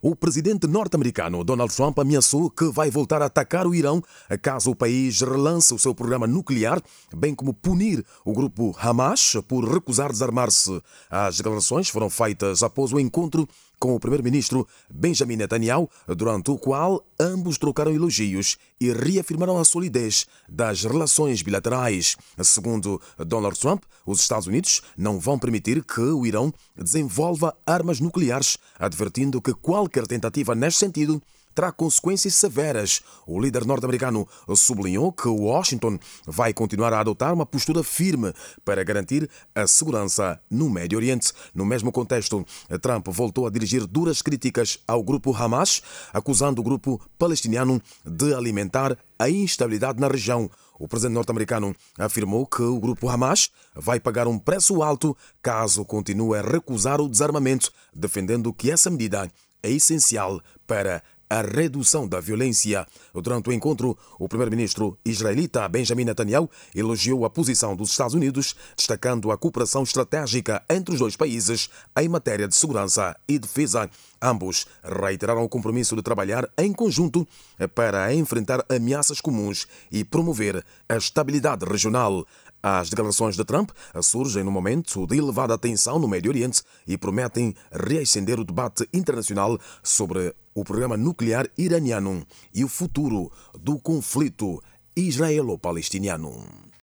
O presidente norte-americano Donald Trump ameaçou que vai voltar a atacar o Irão caso o país relance o seu programa nuclear, bem como punir o grupo Hamas por recusar desarmar-se. As declarações foram feitas após o encontro com o primeiro-ministro Benjamin Netanyahu, durante o qual ambos trocaram elogios e reafirmaram a solidez das relações bilaterais. Segundo Donald Trump, os Estados Unidos não vão permitir que o Irão desenvolva armas nucleares, advertindo que qualquer tentativa neste sentido terá consequências severas. O líder norte-americano sublinhou que Washington vai continuar a adotar uma postura firme para garantir a segurança no Médio Oriente. No mesmo contexto, Trump voltou a dirigir duras críticas ao grupo Hamas, acusando o grupo palestiniano de alimentar a instabilidade na região. O presidente norte-americano afirmou que o grupo Hamas vai pagar um preço alto caso continue a recusar o desarmamento, defendendo que essa medida é essencial para a redução da violência. Durante o encontro, o primeiro-ministro israelita Benjamin Netanyahu elogiou a posição dos Estados Unidos, destacando a cooperação estratégica entre os dois países em matéria de segurança e defesa. Ambos reiteraram o compromisso de trabalhar em conjunto para enfrentar ameaças comuns e promover a estabilidade regional. As declarações de Trump surgem num momento de elevada tensão no Médio Oriente e prometem reacender o debate internacional sobre o programa nuclear iraniano e o futuro do conflito israelo-palestiniano.